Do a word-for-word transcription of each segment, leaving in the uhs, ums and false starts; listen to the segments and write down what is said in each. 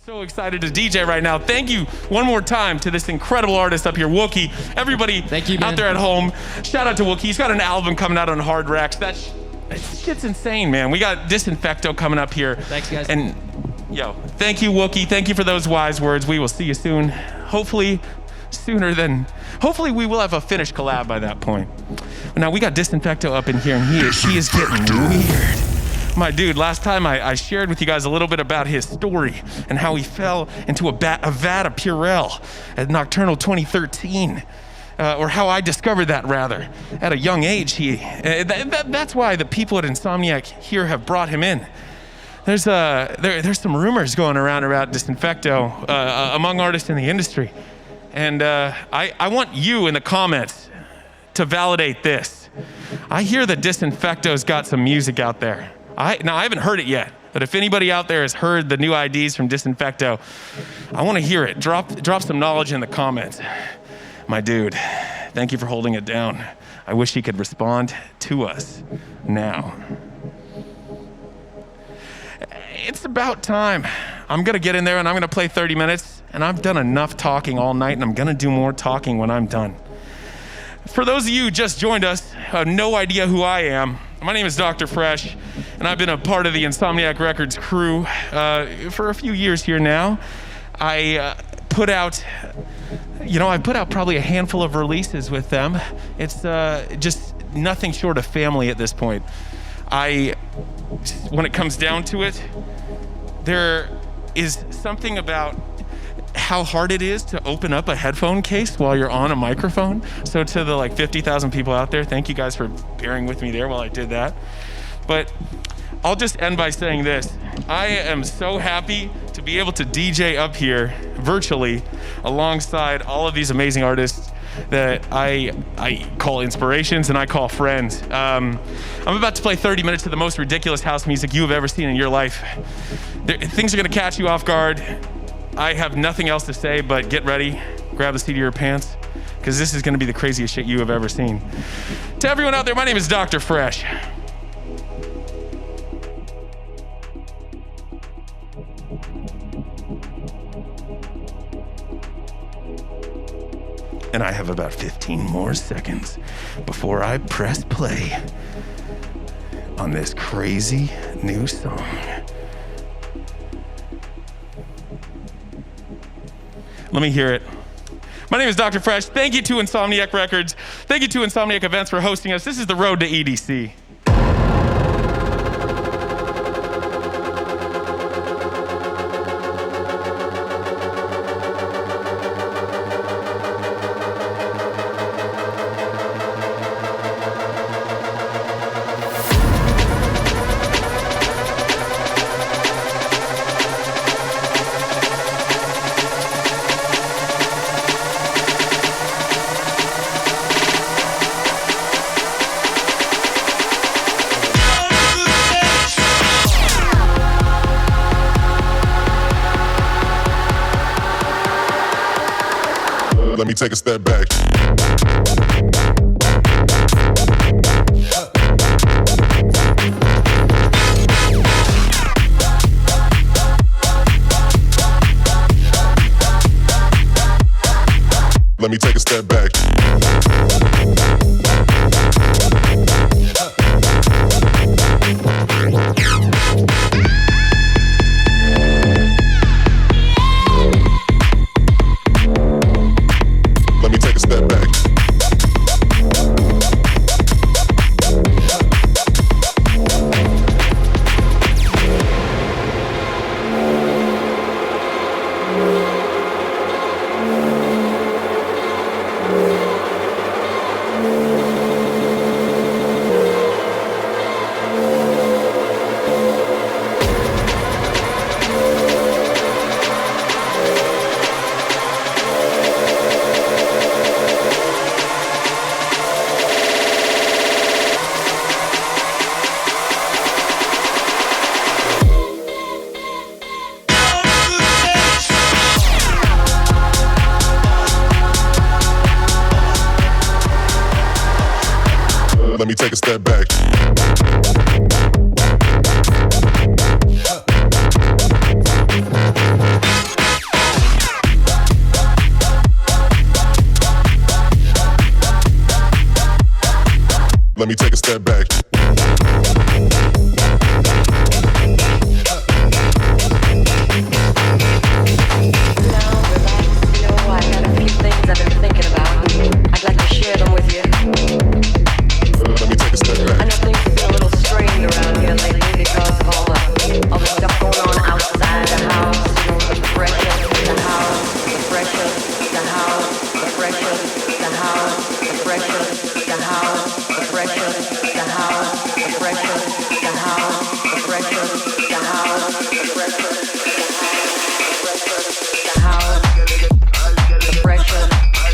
So excited to D J right now. Thank you one more time to this incredible artist up here, Wookie. Everybody Thank you, man. out there at home, shout out to Wookie. He's got an album coming out on Hard Racks. That sh- shit's insane, man. We got Disinfecto coming up here. Thanks, guys. And yo, thank you, Wookie. Thank you for those wise words. We will see you soon. Hopefully sooner than, hopefully we will have a finished collab by that point. Now we got Disinfecto up in here and he is, he is getting weird. My dude, last time I, I shared with you guys a little bit about his story and how he fell into a, bat, a vat of Purell at Nocturnal twenty thirteen, uh, or how I discovered that rather at a young age. He, uh, that, that, that's why the people at Insomniac here have brought him in. There's uh, there, there's some rumors going around about Disinfecto uh, among artists in the industry, and uh, I, I want you in the comments to validate this. I hear that Disinfecto's got some music out there. I, now, I haven't heard it yet, but if anybody out there has heard the new I Ds from Disinfecto, I want to hear it. Drop, drop some knowledge in the comments. My dude, thank you for holding it down. I wish he could respond to us now. It's about time. I'm going to get in there and I'm going to play thirty minutes, and I've done enough talking all night, and I'm going to do more talking when I'm done. For those of you who just joined us, have no idea who I am, my name is Doctor Fresh, and I've been a part of the Insomniac Records crew uh, for a few years here now. I uh, put out, you know, I put out probably a handful of releases with them. It's uh, just nothing short of family at this point. I, when it comes down to it, there is something about how hard it is to open up a headphone case while you're on a microphone. So to the like fifty thousand people out there, thank you guys for bearing with me there while I did that. But I'll just end by saying this. I am so happy to be able to D J up here virtually alongside all of these amazing artists that I I call inspirations and I call friends. Um, I'm about to play thirty minutes of the most ridiculous house music you have ever seen in your life. There, things are gonna catch you off guard. I have nothing else to say, but get ready, grab the seat of your pants, because this is gonna be the craziest shit you have ever seen. To everyone out there, my name is Doctor Fresh. And I have about fifteen more seconds before I press play on this crazy new song. Let me hear it. My name is Doctor Fresh. Thank you to Insomniac Records. Thank you to Insomniac Events for hosting us. This is the road to E D C. Let me take a step back. Let me take a step back. Let me take a step back. Let me take a step back. Let me take a step back. I've been thinking about. I'd like to share them with you. Let me take a step back. I know things have been a little strained around here lately because of all the all the stuff going on outside the house. You know, the pressure, the house, the pressure, the house, the pressure, the house, the pressure, the house, the pressure, the house, the pressure, the house, the pressure, the house, the pressure, the house, the pressure.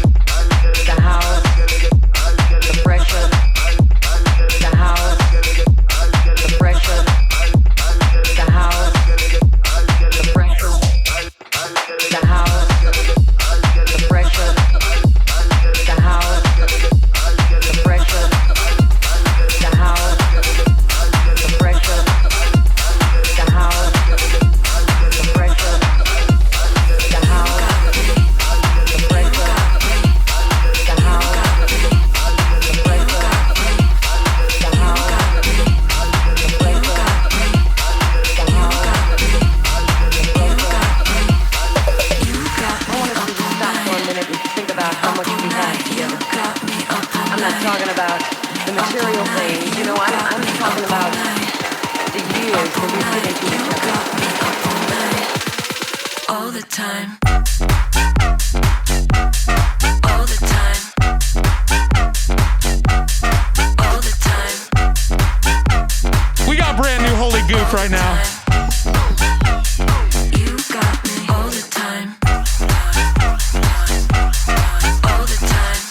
Right now. You got me all the time. All the time.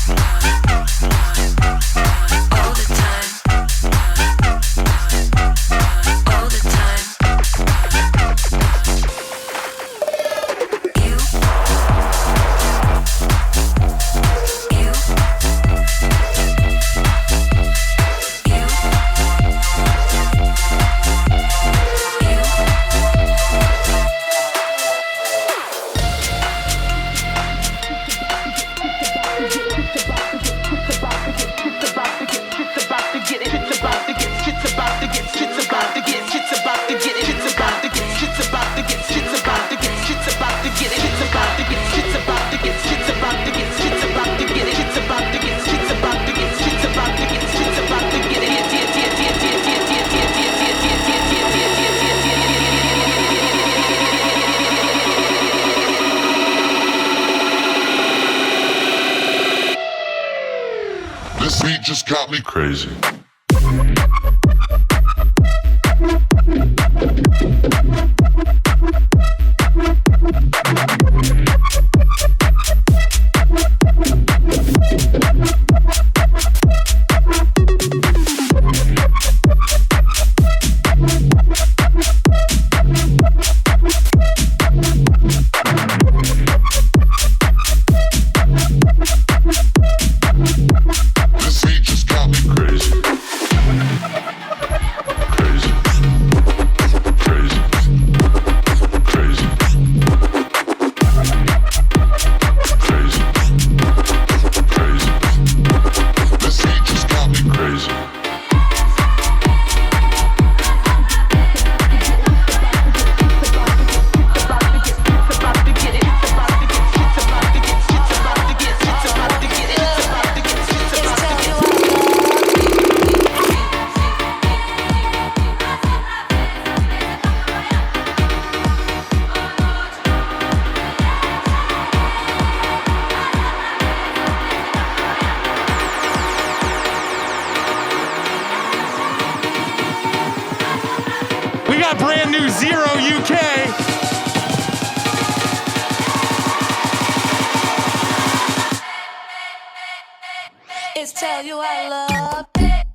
All the time. All the time. You. You. This beat just got me crazy. Brand new Zero U K. It's Tell You I Love.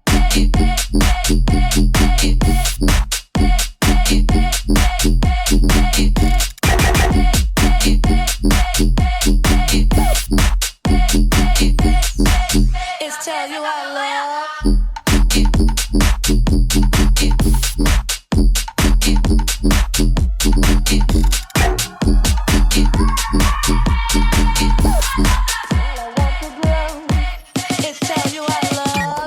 It's Tell You I Love. It's Tell You I Love.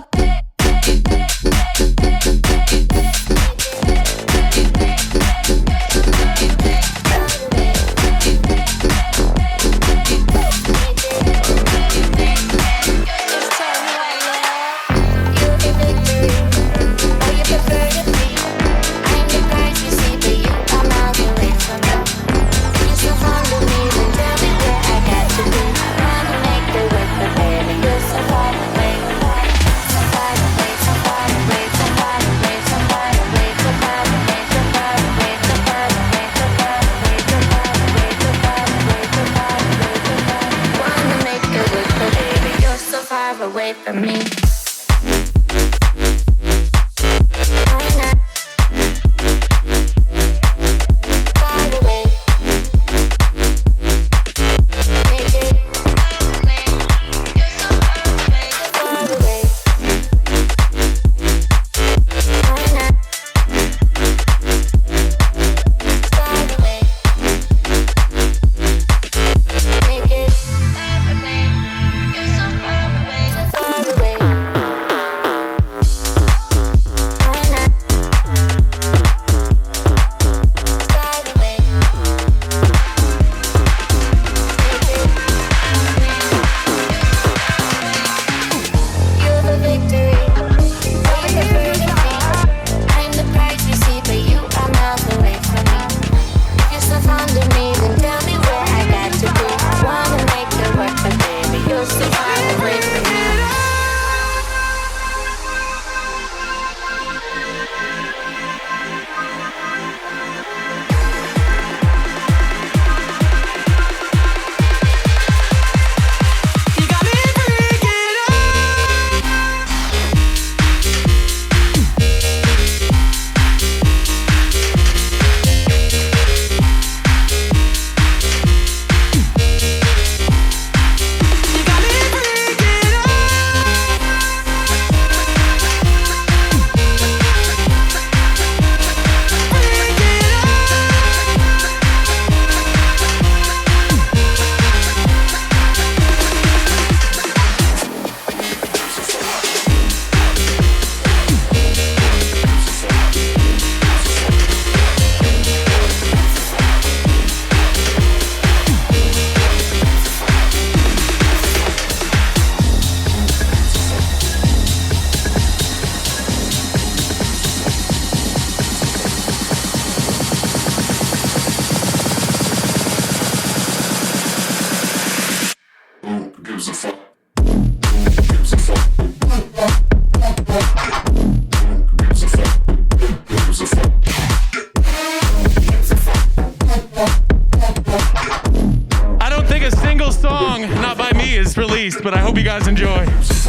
least, but I hope you guys enjoy.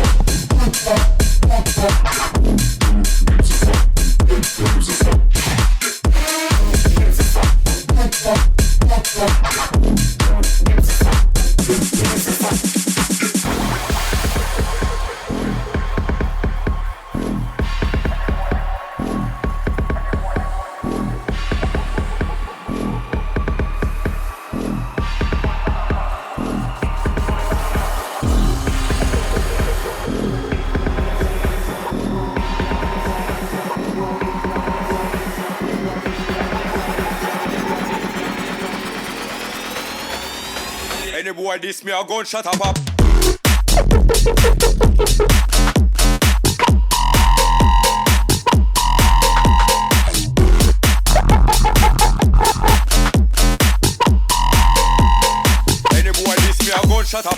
Any boy this me, I'll go and shut up up. Any boy this me, I'll go and shut up.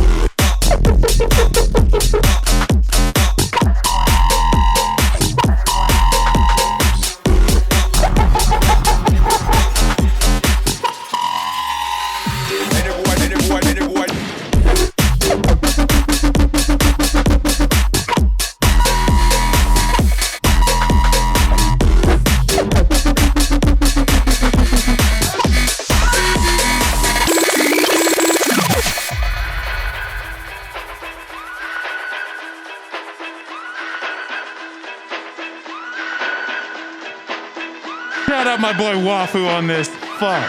Shout out my boy Wafu on this. Fuck.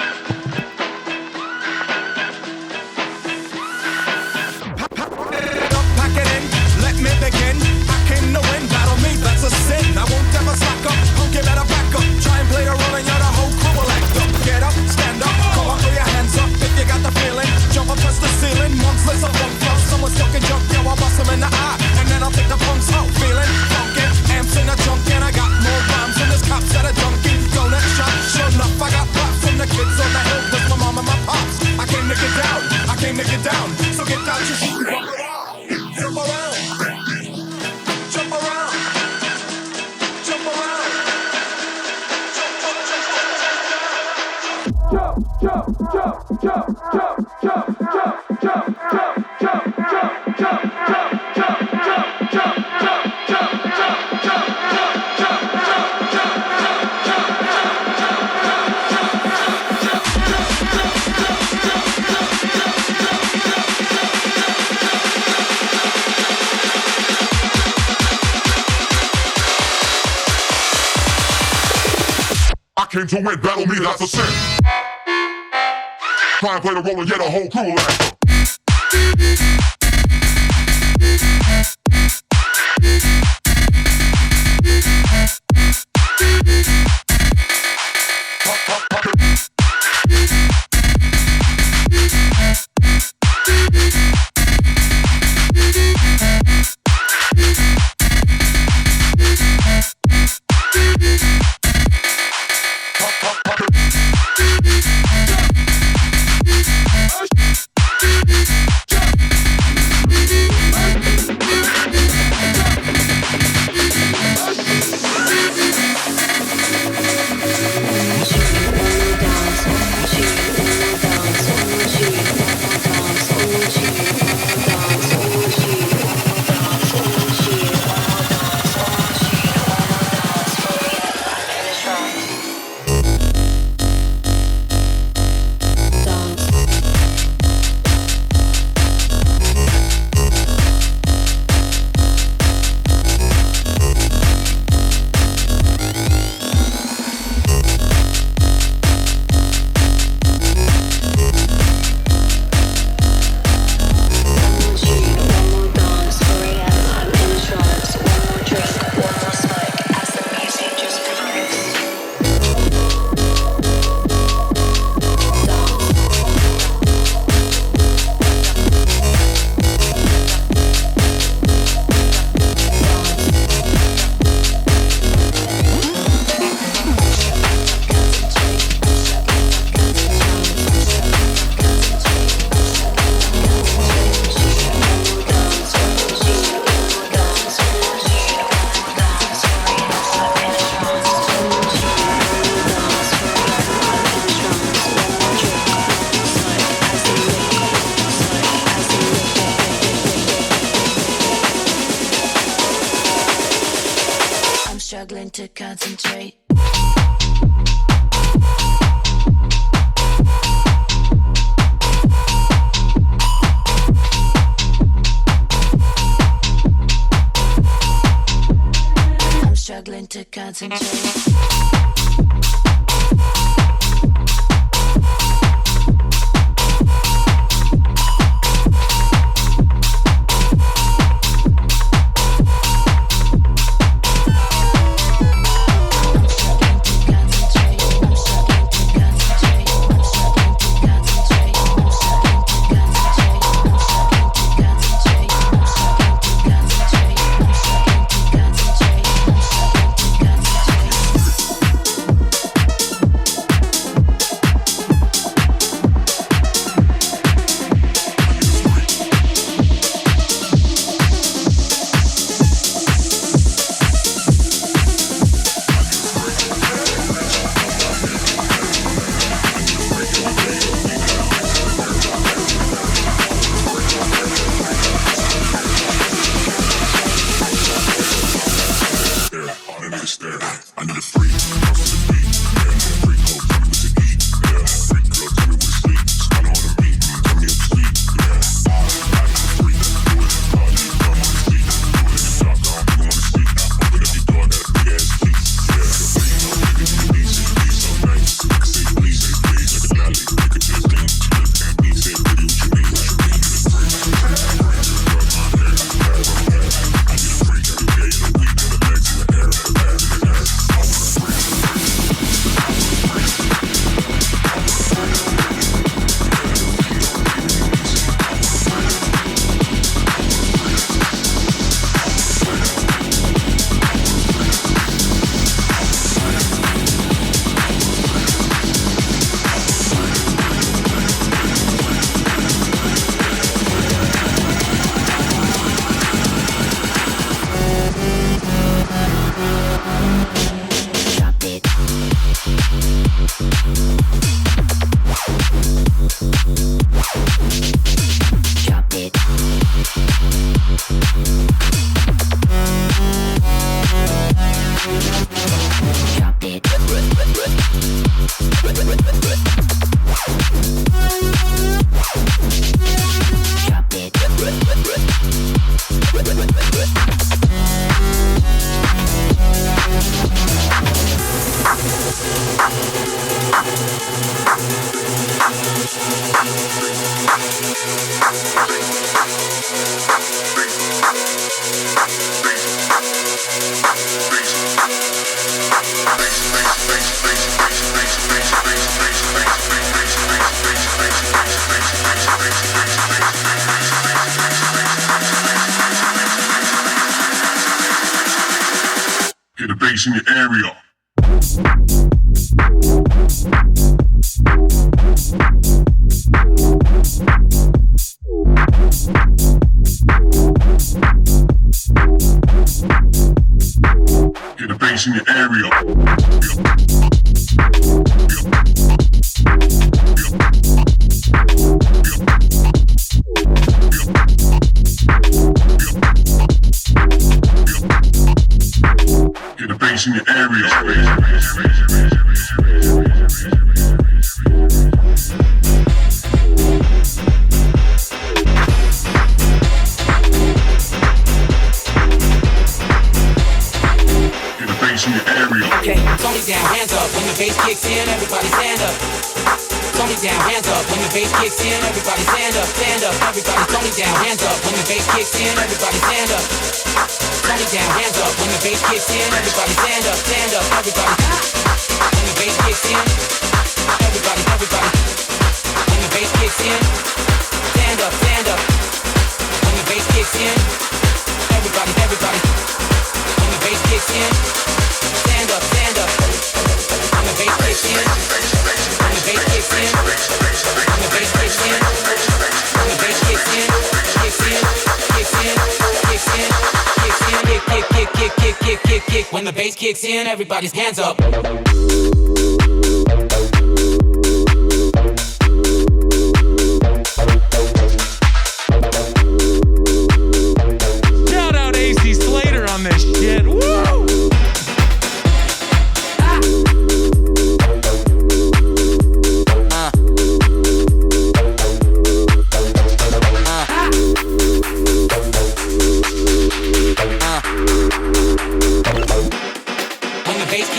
Pack it in, let me begin. I came to win, battle me, that's a sin. I won't ever slack up, punk, you better back up. Try and play a role and you're the whole crew will act up. Get up, stand up, come on, throw your hands up if you got the feeling. Jump up, touch the ceiling, months of funk flow. Someone's talking junk, yo, I'll bust them in the eye. And then I'll take the punks out, feeling funky. Amps in the trunk and I got more rhymes than this cops that are junkie. Donut shop, sure enough, I got props from the kids on the hill with my mom and my pops. I came to get down, I came to get down. So get out your shit, walk around, jump around, jump around, jump around, jump, jump, jump, jump, jump, jump, jump, jump, jump, jump, jump, jump, jump, jump, jump, jump, I came to win, battle me, that's a sin. Try and play the role and get a whole crew will act up. Get the bass in your area. Get the bass in your area. Get the bass in your area. Get the bass in your area. Okay, Tony down, hands up. When the bass kicks in, everybody stand up. Tony down, hands up. When the bass kicks in, everybody stand up, stand up. Everybody, Tony down, hands up. When the bass kicks in, everybody stand up. Tony down, hands up. When the bass kicks in, everybody stand up, stand up. Everybody, when the bass kicks in, everybody, everybody. When the bass kicks in, stand up, stand up. When the bass kicks in, everybody, everybody. When the bass kicks in, stand up, stand up. When the bass kicks in, when the bass kicks in, when the bass kicks in, when the bass kicks in, kicks in, kicks in, kicks in, kicks in, kick, kick, kick, kick, kick, kick, kick, kick. When the bass kicks in, everybody's hands up. Shout out A C Slater on this shit. Woo! When the bass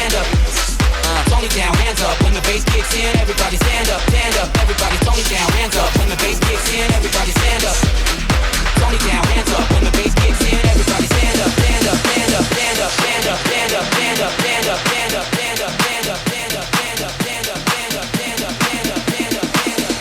stand up. Uh, Tony down, hands up. When the bass kicks in, everybody stand up, stand up. Everybody Tony down, hands up. When the bass kicks in, everybody stand up. Tony down, hands up. When the bass kicks in, everybody stand up, stand up, stand up, stand up, stand up, stand up, stand up, stand up, stand up, stand up, stand up, stand up, stand up, stand up, stand up, stand up, stand up, stand up, stand up.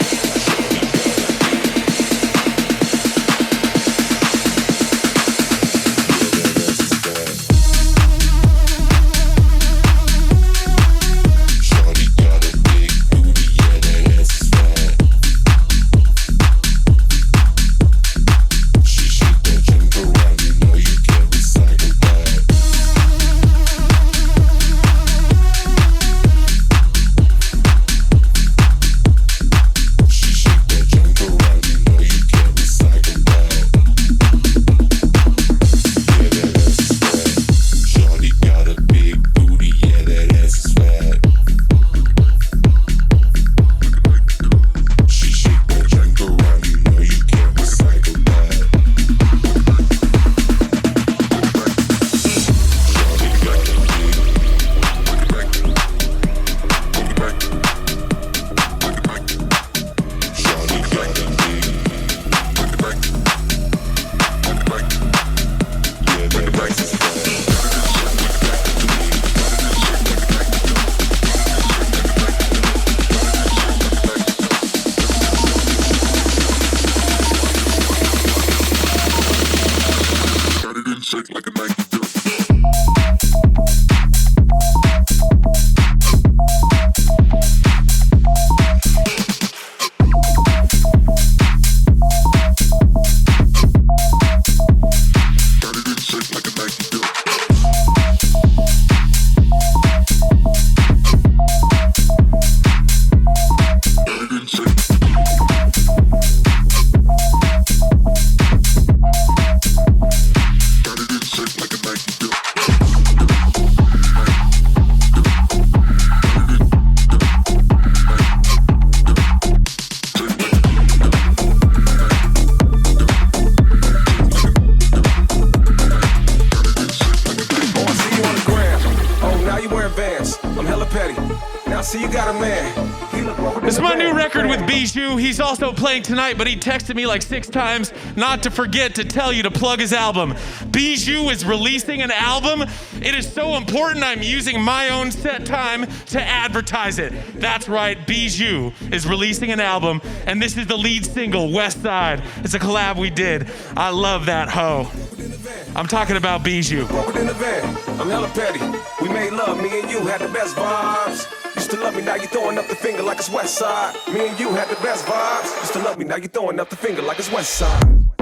He's also playing tonight, but he texted me like six times not to forget to tell you to plug his album. Bijou is releasing an album. It is so important I'm using my own set time to advertise it. That's right, Bijou is releasing an album, and this is the lead single, West Side. It's a collab we did. I love that hoe. I'm talking about Bijou. In the van, I'm hella petty. We made love, me and you had the best vibes. Used to love me, now you throwing up the finger like it's West Side. Me and you had the best vibes. Used to love me, now you throwing up the finger like it's West Side.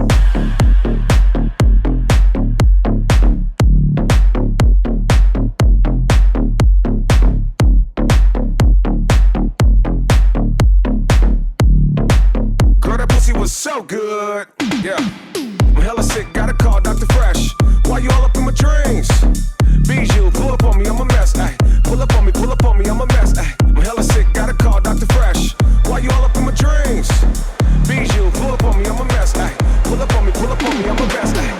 Girl, that pussy was so good. Yeah. I'm hella sick, gotta call Doctor Fresh. Why you all up in my dreams? Bijou, pull up on me, I'm a mess. Ay. Pull up on me, pull up on me, I'm a mess. Ay. I'm hella sick, gotta call Doctor Fresh. Why you all up in my dreams? Bijou, pull up on me, I'm a mess. Ay. Pull up on me, pull up on me, I'm a mess. Ay.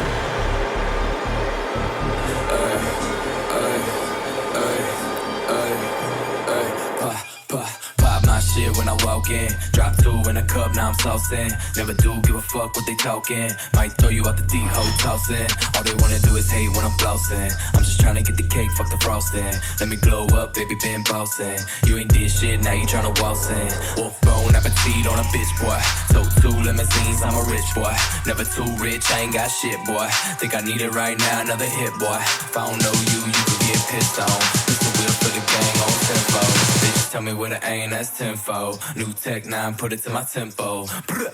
Ay, ay, ay, ay, ay, pop, pop, pop my shit when I walk in. Drop two in a cup, now I'm saucing. Never do give a fuck what they talking. Might throw you out the D-ho tossing. All they wanna do is hate when I'm flossing. I'm just tryna get the cake, fuck the frosting. Let me glow up, baby, been bossing. You ain't did shit, now you tryna waltz in. Wolf bone appetite on a bitch, boy. So two limousines, I'm a rich boy. Never too rich, I ain't got shit, boy. Think I need it right now, another hit, boy. If I don't know you, you can get pissed on. This the wheel for the gang on tempo. Bitch, tell me where to aim, that's tenfold. New Tech nine, put it to my tempo.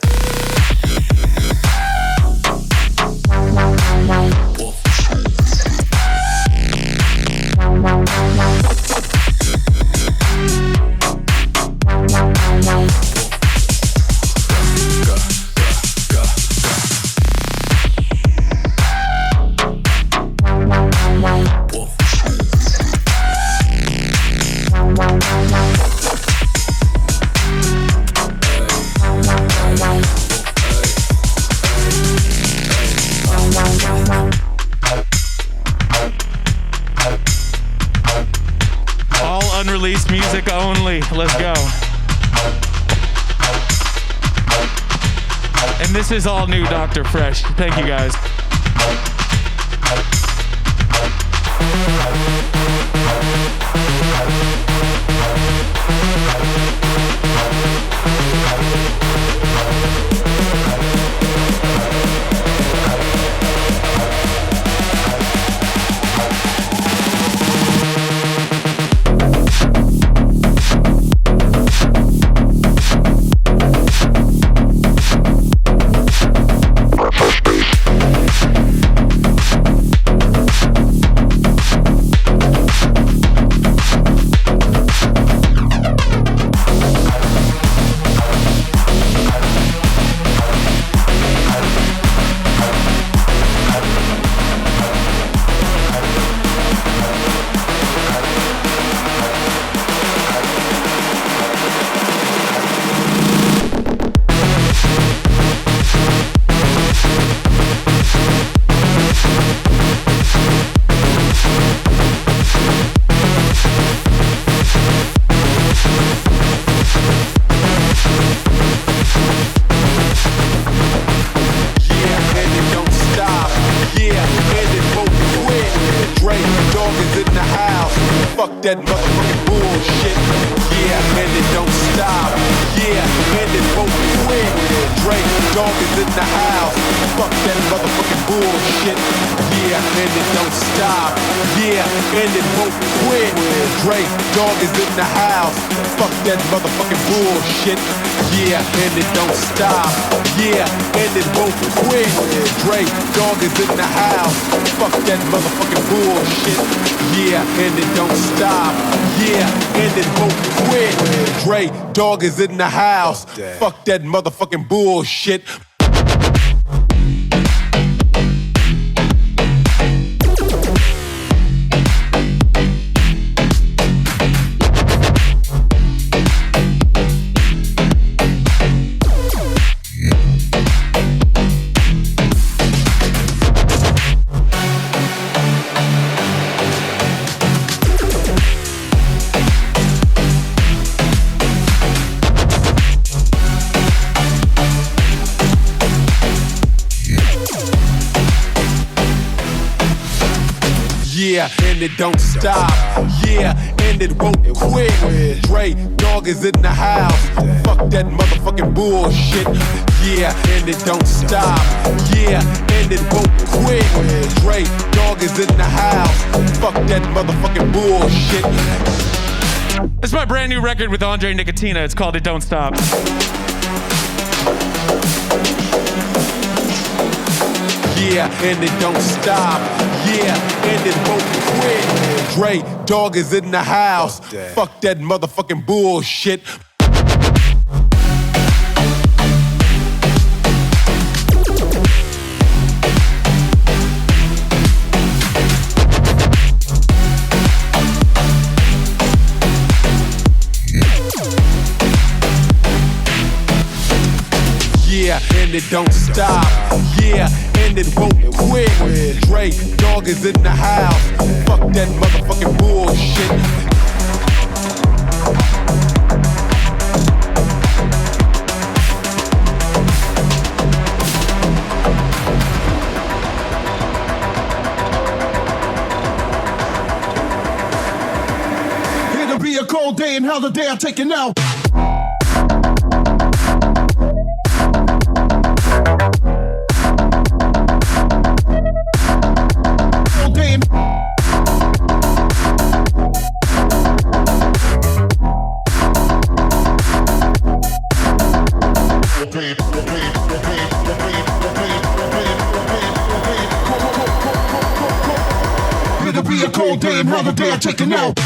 Wolf. unreleased music only. Let's go. And this is all new Doctor Fresh. Thank you guys. That motherfucking bullshit. Yeah, and it don't stop. Yeah, and it won't quit. Drake, dog is in the house. Fuck that motherfucking bullshit. Yeah, and it don't stop. Yeah, and it won't quit. Drake, dog is in the house. Fuck that motherfucking bullshit. Yeah, and it don't stop. Yeah, and it won't quit. Drake, dog is in the house. Fuck that motherfucking bullshit. Yeah, and it don't stop. Yeah, and it won't quit. Dre, dog is in the house. Fuck that motherfucking bullshit. Yeah, and it don't stop. Yeah, and it won't quit. Dre, dog is in the house. Fuck that motherfucking bullshit. Yeah, and it don't stop. Yeah, and it won't quit. Dre, dog is in the house. Fuck that motherfucking bullshit. It's my brand new record with Andre Nicotina. It's called It Don't Stop. Yeah, and it don't stop. Yeah, and it won't quit. Dre, dog is in the house. Fuck that, Fuck that motherfucking bullshit. Yeah, and it don't stop. Yeah, and it won't quit. Dre, dog is in the house. Fuck that motherfucking bullshit. It'll be a cold day and hell the day I take it now. It'll be a cold day and hell the day I take it out.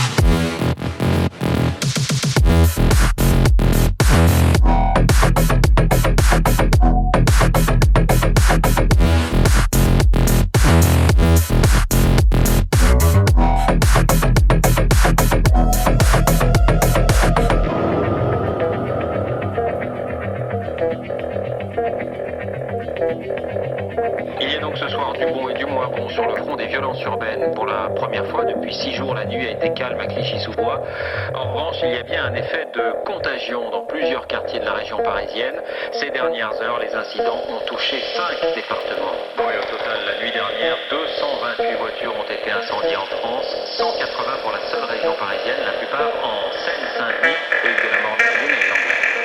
Il y a donc ce soir du bon et du moins bon sur le front des violences urbaines. Pour la première fois depuis six jours, la nuit nuit a été calme à Clichy-sous-Bois. En revanche, il y a bien un effet de contagion dans plusieurs quartiers de la région parisienne. Ces dernières heures, les incidents ont touché cinq départements. Bon, et au total, la nuit dernière, deux cent vingt-huit voitures ont été incendiées en France, cent quatre-vingts pour la seule région parisienne, la plupart en Seine-Saint-Denis et de la Mordaine du Nord.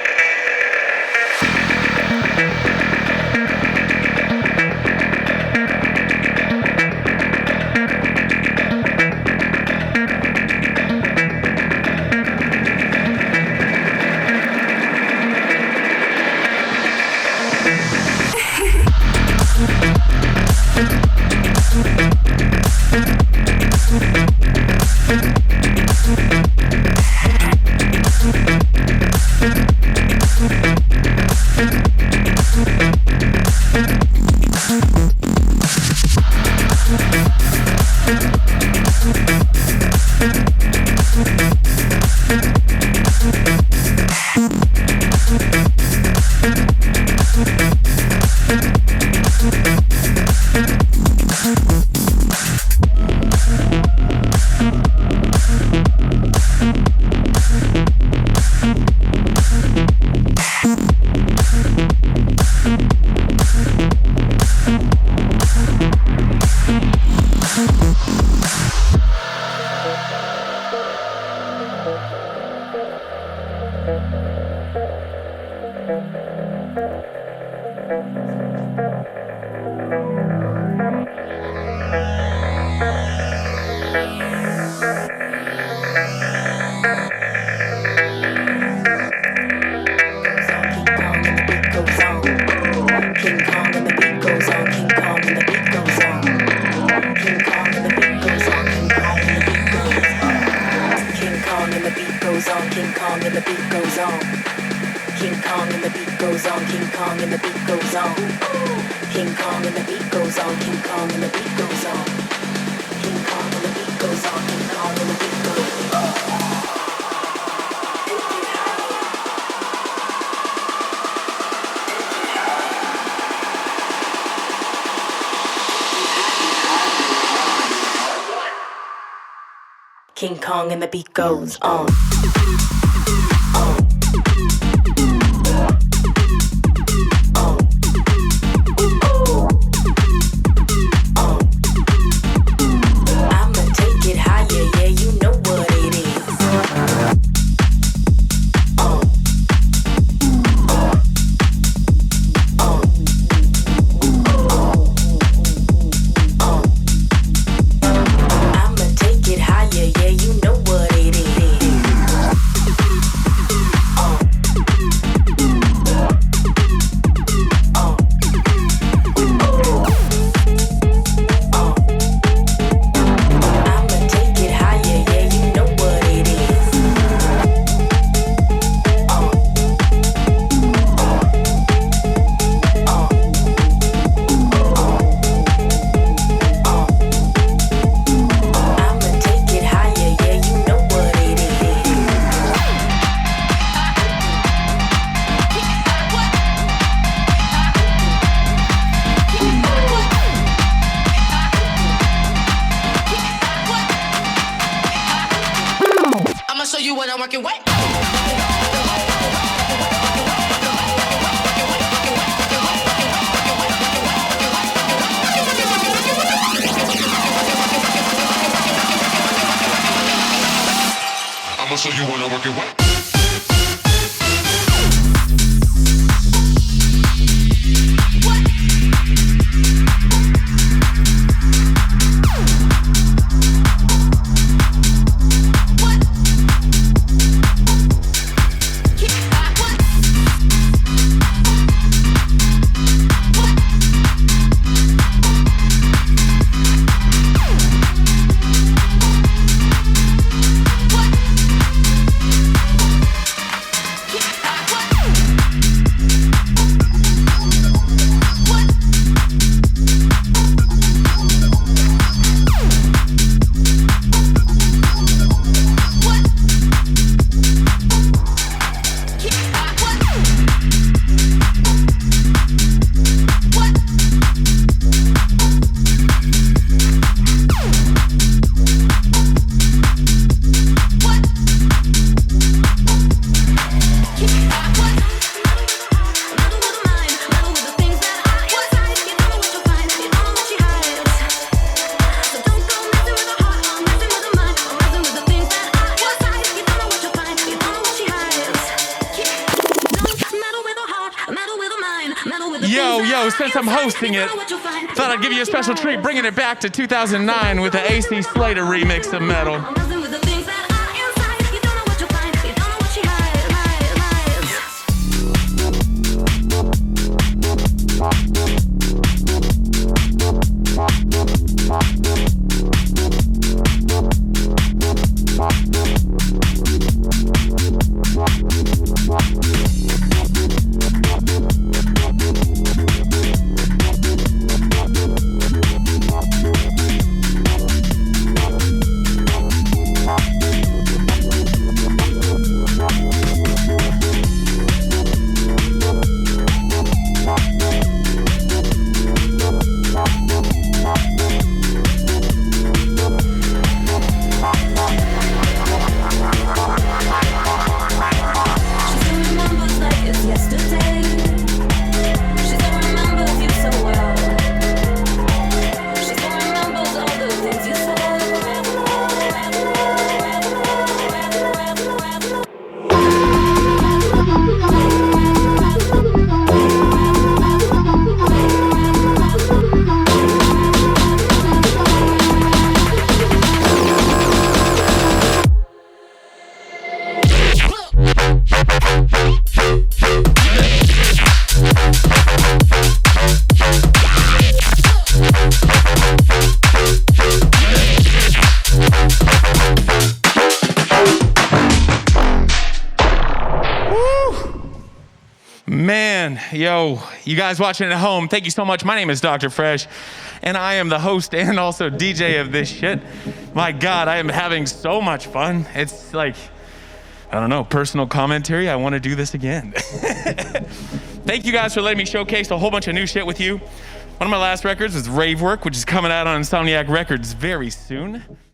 King Kong and the beat goes on. So you wanna work it what? What? So since I'm hosting it, thought I'd give you a special treat, bringing it back to two thousand nine with the A C Slater remix of Metal. Man, yo, you guys watching at home, thank you so much. My name is Doctor Fresh, and I am the host and also D J of this shit. My God, I am having so much fun. It's like, I don't know, personal commentary. I want to do this again. Thank you guys for letting me showcase a whole bunch of new shit with you. One of my last records was Rave Work, which is coming out on Insomniac Records very soon.